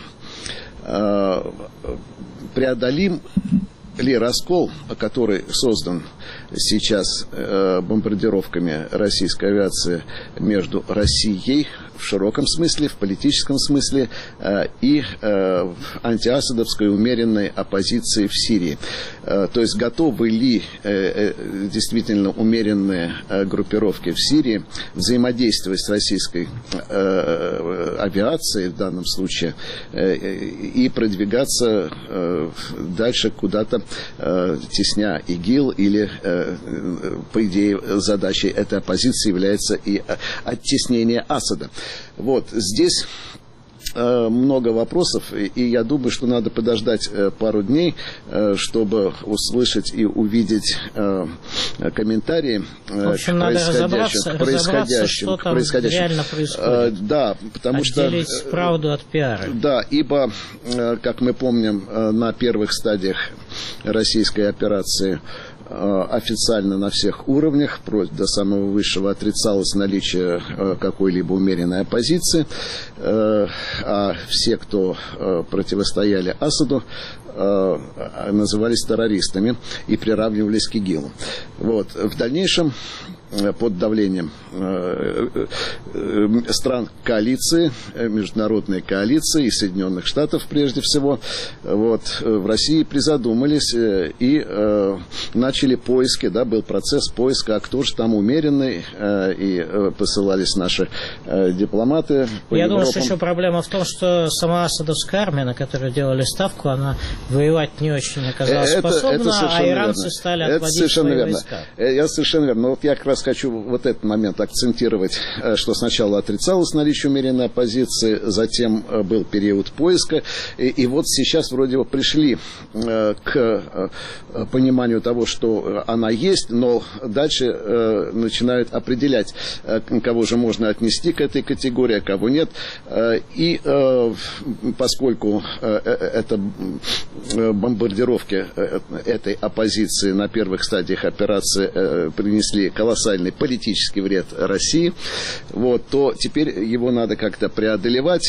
преодолим ли раскол, который создан сейчас бомбардировками российской авиации между Россией в широком смысле, в политическом смысле, и антиасадовской умеренной оппозиции в Сирии. То есть готовы ли действительно умеренные группировки в Сирии взаимодействовать с российской авиацией в данном случае и продвигаться дальше куда-то, тесня ИГИЛ, или, по идее, задачей этой оппозиции является и оттеснение Асада. Вот, здесь много вопросов, и я думаю, что надо подождать пару дней, чтобы услышать и увидеть комментарии
в общем, надо разобраться, разобраться, что там реально происходит.
Да, потому
Отделить
что...
правду от пиара.
Да, ибо, как мы помним, на первых стадиях российской операции официально на всех уровнях, до самого высшего, отрицалось наличие какой-либо умеренной оппозиции, а все, кто противостояли Асаду, назывались террористами и приравнивались к ИГИЛу. Вот. В дальнейшем, под давлением стран коалиции, международной коалиции и Соединенных Штатов прежде всего, вот, в России призадумались и начали поиски, да, был процесс поиска, а кто же там умеренный, и посылались наши дипломаты по
Я
Европам.
думаю, что еще проблема в том, что сама асадовская армия, на которую делали ставку, она воевать не очень оказалась это, способна, это а иранцы верно. стали отводить это свои
верно.
войска.
Я совершенно верно. Но вот я как раз хочу вот этот момент акцентировать, что сначала отрицалось наличие умеренной оппозиции, затем был период поиска, и, и вот сейчас вроде бы пришли к пониманию того, что она есть, но дальше начинают определять, кого же можно отнести к этой категории, а кого нет. И поскольку это бомбардировки этой оппозиции на первых стадиях операции принесли колоссальный политический вред России, вот, то теперь его надо как-то преодолевать,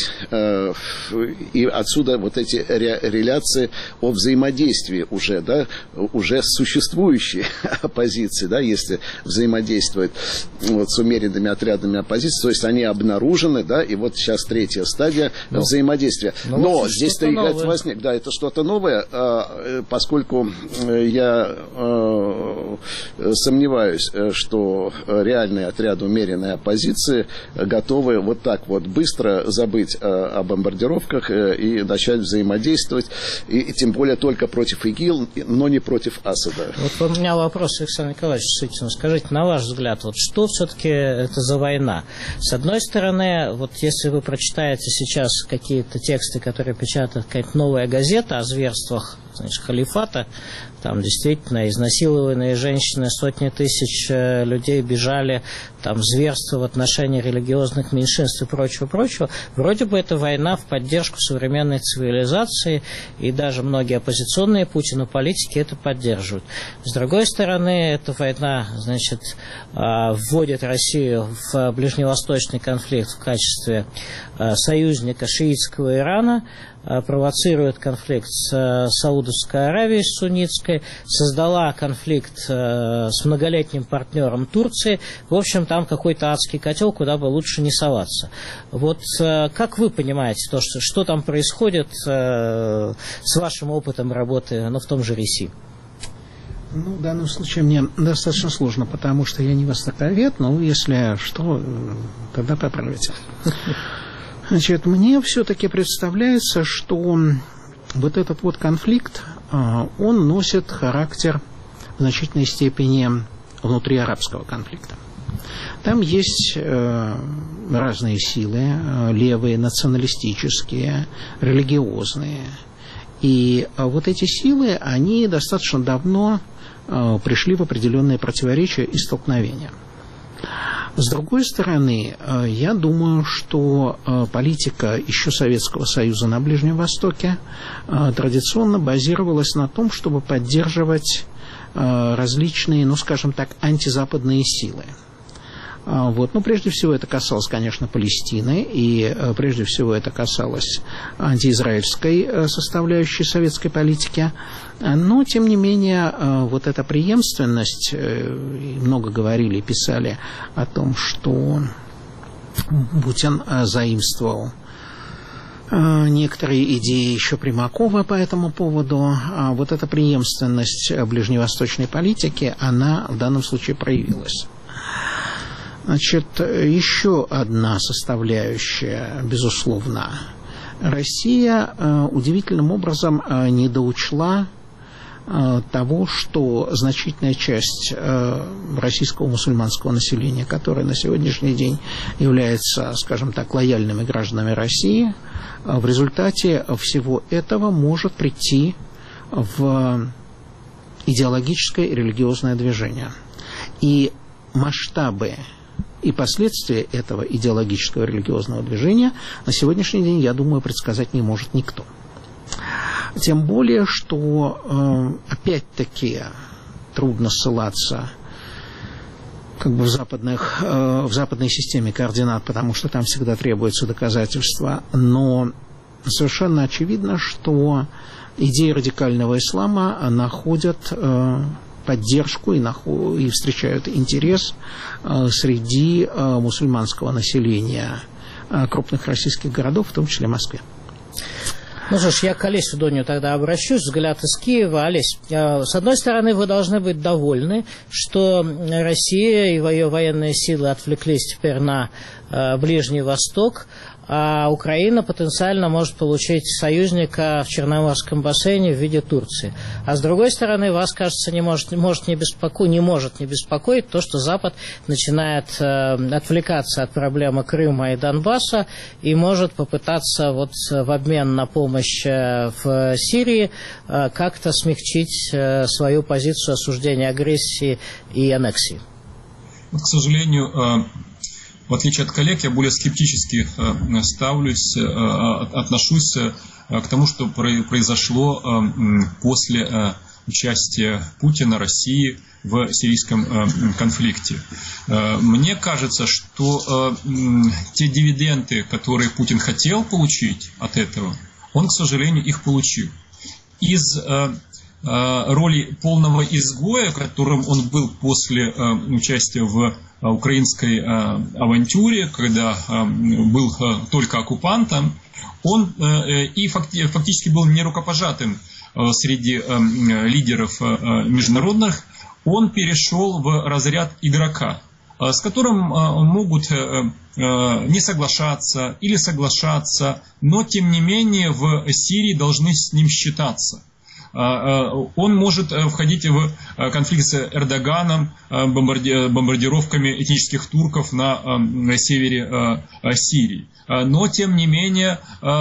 и отсюда вот эти реляции о взаимодействии уже, да, уже существующей оппозиции, да, если взаимодействует вот, с умеренными отрядами оппозиции, то есть они обнаружены, да, и вот сейчас третья стадия ну, взаимодействия. Но, Но здесь-то играть возник, да, это что-то новое, поскольку я сомневаюсь, что реальные отряды умеренной оппозиции готовы вот так вот быстро забыть о бомбардировках и начать взаимодействовать, и, и тем более только против ИГИЛ, но не против Асада.
Вот у меня вопрос, Александр Николаевич Сытин. Скажите, на ваш взгляд, вот что все-таки это за война? С одной стороны, вот если вы прочитаете сейчас какие-то тексты, которые печатает какая-то новая газета о зверствах, значит, халифата, там действительно изнасилованные женщины, сотни тысяч людей бежали, там зверства в отношении религиозных меньшинств и прочего-прочего. Вроде бы это война в поддержку современной цивилизации, и даже многие оппозиционные Путину политики это поддерживают. С другой стороны, эта война, значит, вводит Россию в ближневосточный конфликт в качестве союзника шиитского Ирана, провоцирует конфликт с Саудовской Аравией, с суннитской, создала конфликт с многолетним партнером Турции. В общем, там какой-то адский котел, куда бы лучше не соваться. Вот как вы понимаете то, что, что там происходит с вашим опытом работы, ну, в том же РИСИ?
Ну, в данном случае мне достаточно сложно, потому что я не востоковед, но если что, тогда поправите. Значит, мне все-таки представляется, что вот этот вот конфликт, он носит характер в значительной степени внутриарабского конфликта. Там есть разные силы, левые, националистические, религиозные. И вот эти силы, они достаточно давно пришли в определенные противоречия и столкновения. С другой стороны, я думаю, что политика еще Советского Союза на Ближнем Востоке традиционно базировалась на том, чтобы поддерживать различные, ну, скажем так, антизападные силы. Вот. Ну, прежде всего, это касалось, конечно, Палестины, и прежде всего это касалось антиизраильской составляющей советской политики. Но, тем не менее, вот эта преемственность, много говорили и писали о том, что Путин заимствовал некоторые идеи еще Примакова по этому поводу. А вот эта преемственность ближневосточной политики, она в данном случае проявилась. Значит, еще одна составляющая, безусловно. Россия э, удивительным образом э, недоучла э, того, что значительная часть э, российского мусульманского населения, которое на сегодняшний день является, скажем так, лояльными гражданами России, э, в результате всего этого может прийти в идеологическое и религиозное движение. И масштабы и последствия этого идеологического религиозного движения на сегодняшний день, я думаю, предсказать не может никто. Тем более, что э, опять-таки трудно ссылаться как бы в, западных, э, в западной системе координат, потому что там всегда требуются доказательства, но совершенно очевидно, что идеи радикального ислама находят э, поддержку и, наход... и встречают интерес э, среди э, мусульманского населения э, крупных российских городов, в том числе Москвы.
Ну что ж, я к Олесю Доню тогда обращусь. Взгляд из Киева. Олесь, с одной стороны, вы должны быть довольны, что Россия и ее военные силы отвлеклись теперь на Ближний Восток, а Украина потенциально может получить союзника в Черноморском бассейне в виде Турции. А с другой стороны, вас, кажется, не может, может, не, беспоко... не может не беспокоить то, что Запад начинает э, отвлекаться от проблемы Крыма и Донбасса и может попытаться вот, в обмен на помощь э, в Сирии э, как-то смягчить э, свою позицию осуждения агрессии и аннексии.
Вот, к сожалению, э... в отличие от коллег, я более скептически э, ставлюсь, э, отношусь э, к тому, что произошло э, после э, участия Путина, России в сирийском э, конфликте. Э, мне кажется, что э, те дивиденды, которые Путин хотел получить от этого, он, к сожалению, их получил. Из э, роли полного изгоя, которым он был после э, участия в украинской э, авантюре, когда э, был э, только оккупантом, он э, и факти, фактически был нерукопожатым э, среди э, лидеров э, международных, он перешел в разряд игрока, э, с которым э, могут э, э, не соглашаться или соглашаться, но тем не менее в Сирии должны с ним считаться. Он может входить в конфликт с Эрдоганом, бомбардировками этнических турков на севере Сирии. Но, тем не менее,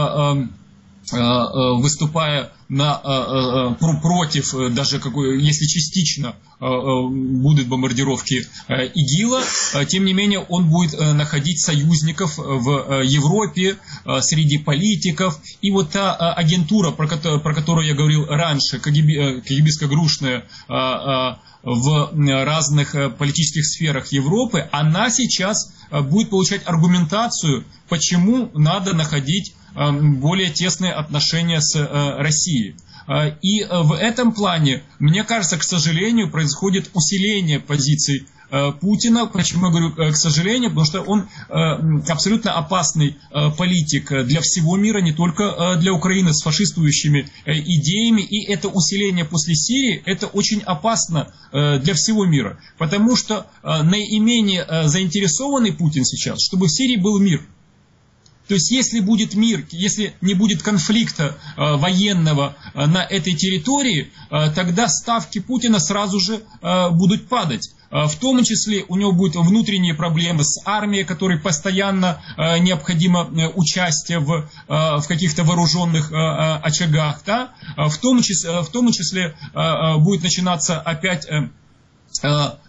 выступая на, против, даже какой, если частично будут бомбардировки ИГИЛа, тем не менее он будет находить союзников в Европе, среди политиков. И вот та агентура, про которую, про которую я говорил раньше, кагибистско-грушная, в разных политических сферах Европы, она сейчас будет получать аргументацию, почему надо находить более тесные отношения с Россией. И в этом плане, мне кажется, к сожалению, происходит усиление позиций Путина. Почему я говорю к сожалению? Потому что он абсолютно опасный политик для всего мира, не только для Украины, с фашистующими идеями. И это усиление после Сирии, это очень опасно для всего мира. Потому что наименее заинтересованный Путин сейчас, чтобы в Сирии был мир. То есть, если будет мир, если не будет конфликта э, военного э, на этой территории, э, тогда ставки Путина сразу же э, будут падать. Э, в том числе у него будут внутренние проблемы с армией, которой постоянно э, необходимо э, участие в, э, в каких-то вооруженных э, очагах. Да? В том числе, в том числе э, будет начинаться опять... Э,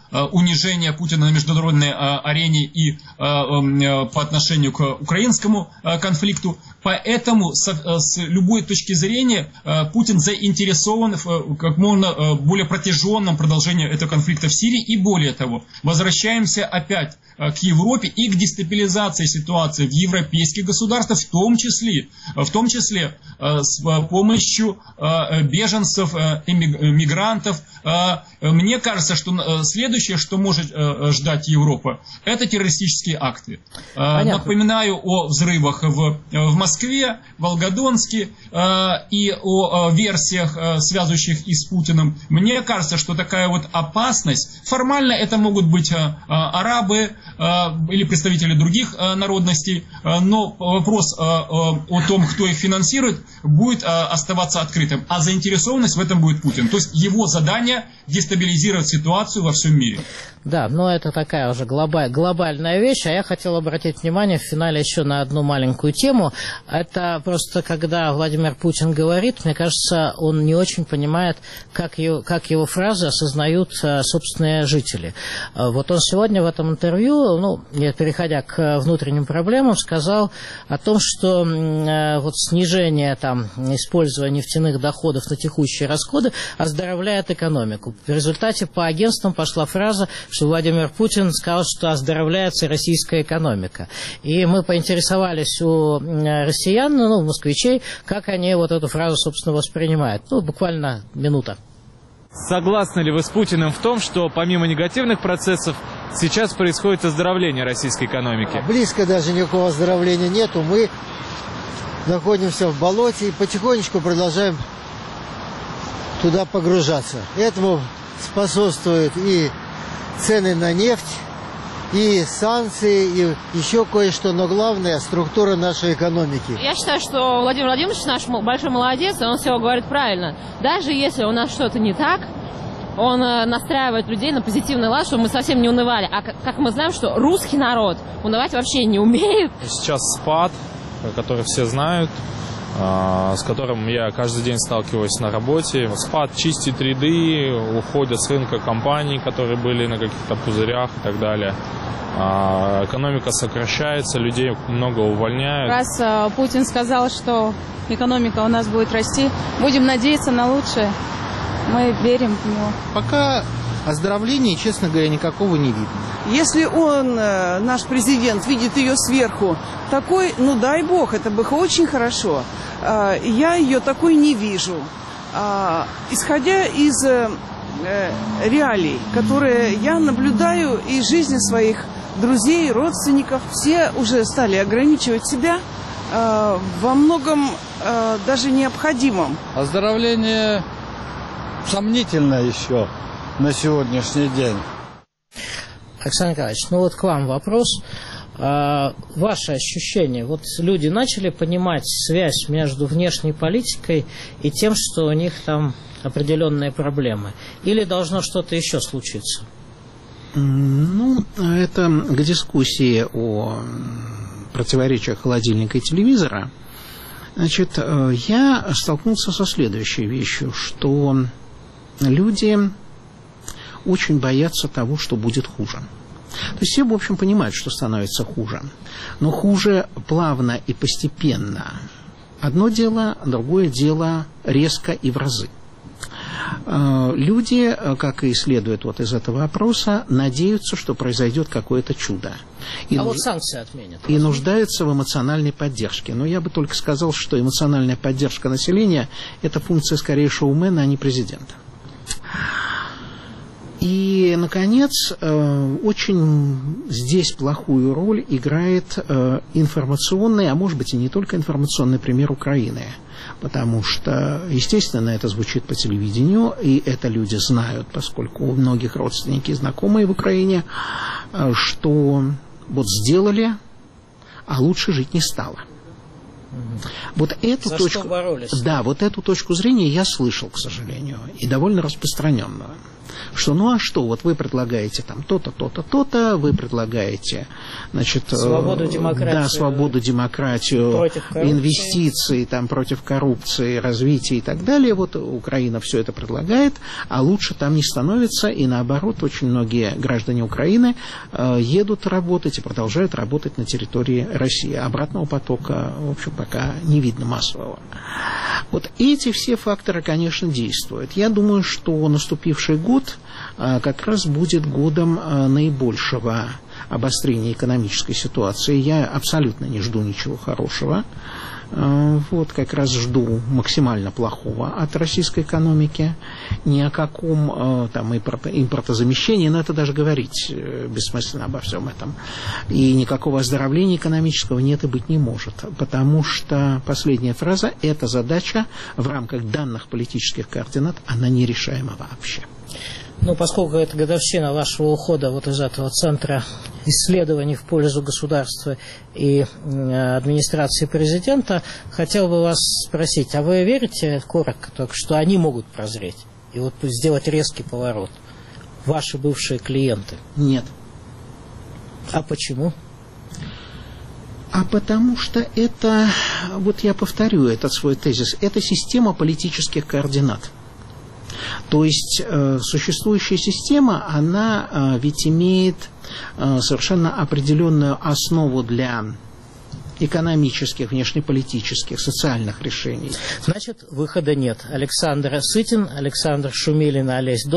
унижения Путина на международной арене и по отношению к украинскому конфликту. Поэтому с, с любой точки зрения Путин заинтересован в как можно более протяженном продолжении этого конфликта в Сирии. И более того, возвращаемся опять к Европе и к дестабилизации ситуации в европейских государствах, в том числе, в том числе с помощью беженцев, мигрантов. Мне кажется, что следующее, что может ждать Европа, это террористические акты. Понятно. Напоминаю о взрывах в, в Москве, в Волгодонске и о версиях, связывающих их с Путиным. Мне кажется, что такая вот опасность, формально это могут быть арабы или представители других народностей, но вопрос о том, кто их финансирует, будет оставаться открытым. А заинтересованность в этом будет Путин. То есть его задание дестабилизировать ситуацию во всем мире.
Да, но это такая уже глобаль, глобальная вещь, а я хотел обратить внимание в финале еще на одну маленькую тему. Это просто, когда Владимир Путин говорит, мне кажется, он не очень понимает, как его, как его фразы осознают собственные жители. Вот он сегодня в этом интервью, ну, переходя к внутренним проблемам, сказал о том, что вот снижение там, использования нефтяных доходов на текущие расходы оздоровляет экономику. В результате по агентствам пошла фраза, что Владимир Путин сказал, что оздоровляется российская экономика. И мы поинтересовались у россиян, ну, москвичей, как они вот эту фразу, собственно, воспринимают. Ну, буквально минута.
Согласны ли вы с Путиным в том, что помимо негативных процессов сейчас происходит оздоровление российской экономики?
Близко даже никакого оздоровления нету. Мы находимся в болоте и потихонечку продолжаем туда погружаться. Этому способствуют и цены на нефть, и санкции, и еще кое-что, но главное – структура нашей экономики.
Я считаю, что Владимир Владимирович наш большой молодец, и он все говорит правильно. Даже если у нас что-то не так, он настраивает людей на позитивный лад, чтобы мы совсем не унывали. А как мы знаем, что русский народ унывать вообще не умеет.
Сейчас спад, который все знают, с которым я каждый день сталкиваюсь на работе. Спад чистит ряды, уходят с рынка компаний, которые были на каких-то пузырях и так далее. Экономика сокращается, людей много увольняют.
Раз э, Путин сказал, что экономика у нас будет расти, будем надеяться на лучшее. Мы верим в него.
Пока оздоровления, честно говоря, никакого не видно.
Если он, наш президент, видит ее сверху такой, ну дай бог, это бы очень хорошо. Я ее такой не вижу. Исходя из реалий, которые я наблюдаю из жизни своих друзей, родственников, все уже стали ограничивать себя во многом даже необходимом.
Оздоровление сомнительно еще на сегодняшний день.
Александр Николаевич, ну вот к вам вопрос. А, ваши ощущения? Вот люди начали понимать связь между внешней политикой и тем, что у них там определенные проблемы? Или должно что-то еще случиться?
Ну, это к дискуссии о противоречиях холодильника и телевизора. Значит, я столкнулся со следующей вещью, что люди очень боятся того, что будет хуже. То есть все, в общем, понимают, что становится хуже. Но хуже плавно и постепенно. Одно дело, другое дело резко и в разы. Люди, как и следует вот из этого опроса, надеются, что произойдет какое-то чудо. И
а
нуж...
вот санкции отменят.
И нуждаются в эмоциональной поддержке. Но я бы только сказал, что эмоциональная поддержка населения – это функция скорее шоумена, а не президента. И, наконец, очень здесь плохую роль играет информационный, а может быть и не только информационный пример Украины. Потому что, естественно, это звучит по телевидению, и это люди знают, поскольку у многих родственники и знакомые в Украине, что вот сделали, а лучше жить не стало. Вот эту
За
точку,
что боролись?
Да, вот эту точку зрения я слышал, к сожалению, и довольно распространенную. что ну а что, вот вы предлагаете там то-то, то-то, то-то, вы предлагаете, значит,
свободу, демократию,
да, свободу, демократию, инвестиции, там, против коррупции, развития и так далее. Вот Украина все это предлагает, а лучше там не становится, и наоборот, очень многие граждане Украины э, едут работать и продолжают работать на территории России. Обратного потока, в общем, пока не видно массового. Вот эти все факторы, конечно, действуют. Я думаю, что наступивший год э, как раз будет годом э, наибольшего обострения экономической ситуации. Я абсолютно не жду ничего хорошего. Вот, как раз жду максимально плохого от российской экономики. Ни о каком там импортозамещении, но это даже говорить бессмысленно обо всем этом. И никакого оздоровления экономического нет и быть не может. Потому что последняя фраза, эта задача в рамках данных политических координат, она нерешаема вообще.
Ну, поскольку это годовщина вашего ухода вот из этого центра исследований в пользу государства и э, администрации президента, хотел бы вас спросить, а вы верите, коротко только, что они могут прозреть и вот сделать резкий поворот? Ваши бывшие клиенты?
Нет.
А почему?
А потому что это, вот я повторю этот свой тезис, это система политических координат. То есть э, существующая система, она э, ведь имеет э, совершенно определенную основу для экономических, внешнеполитических, социальных решений.
Значит, выхода нет. Александр Сытин, Александр Шумилин, Олесь